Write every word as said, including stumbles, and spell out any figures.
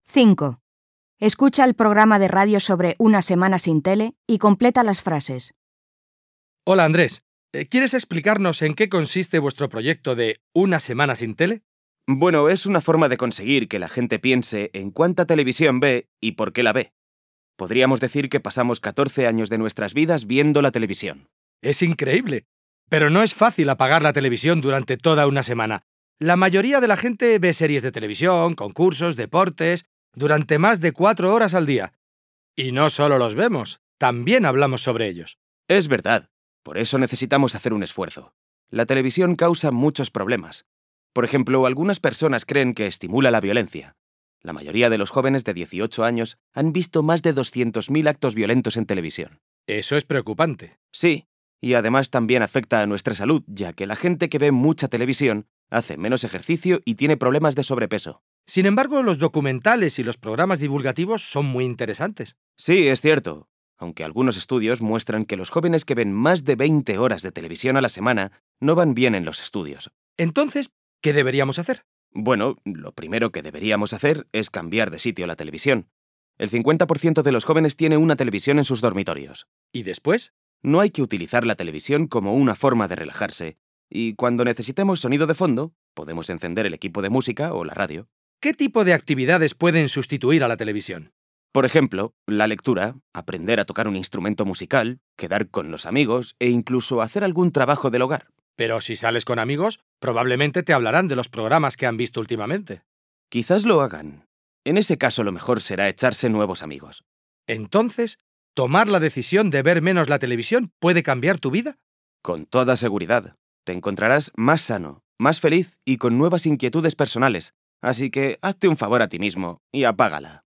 cinco. Escucha el programa de radio sobre Una semana sin tele y completa las frases. Hola Andrés, eh, ¿quieres explicarnos en qué consiste vuestro proyecto de Una semana sin tele? Bueno, es una forma de conseguir que la gente piense en cuánta televisión ve y por qué la ve. Podríamos decir que pasamos catorce años de nuestras vidas viendo la televisión. Es increíble, pero no es fácil apagar la televisión durante toda una semana. La mayoría de la gente ve series de televisión, concursos, deportes, durante más de cuatro horas al día. Y no solo los vemos, también hablamos sobre ellos. Es verdad, por eso necesitamos hacer un esfuerzo. La televisión causa muchos problemas. Por ejemplo, algunas personas creen que estimula la violencia. La mayoría de los jóvenes de dieciocho años han visto más de doscientos mil actos violentos en televisión. Eso es preocupante. Sí, y además también afecta a nuestra salud, ya que la gente que ve mucha televisión hace menos ejercicio y tiene problemas de sobrepeso. Sin embargo, los documentales y los programas divulgativos son muy interesantes. Sí, es cierto, aunque algunos estudios muestran que los jóvenes que ven más de veinte horas de televisión a la semana no van bien en los estudios. Entonces, ¿qué deberíamos hacer? Bueno, lo primero que deberíamos hacer es cambiar de sitio la televisión. El cincuenta por ciento de los jóvenes tiene una televisión en sus dormitorios. ¿Y después? No hay que utilizar la televisión como una forma de relajarse, y cuando necesitemos sonido de fondo, podemos encender el equipo de música o la radio. ¿Qué tipo de actividades pueden sustituir a la televisión? Por ejemplo, la lectura, aprender a tocar un instrumento musical, quedar con los amigos e incluso hacer algún trabajo del hogar. Pero si sales con amigos, probablemente te hablarán de los programas que han visto últimamente. Quizás lo hagan. En ese caso lo mejor será echarse nuevos amigos. Entonces, ¿tomar la decisión de ver menos la televisión puede cambiar tu vida? Con toda seguridad. Te encontrarás más sano, más feliz y con nuevas inquietudes personales. Así que hazte un favor a ti mismo y apágala.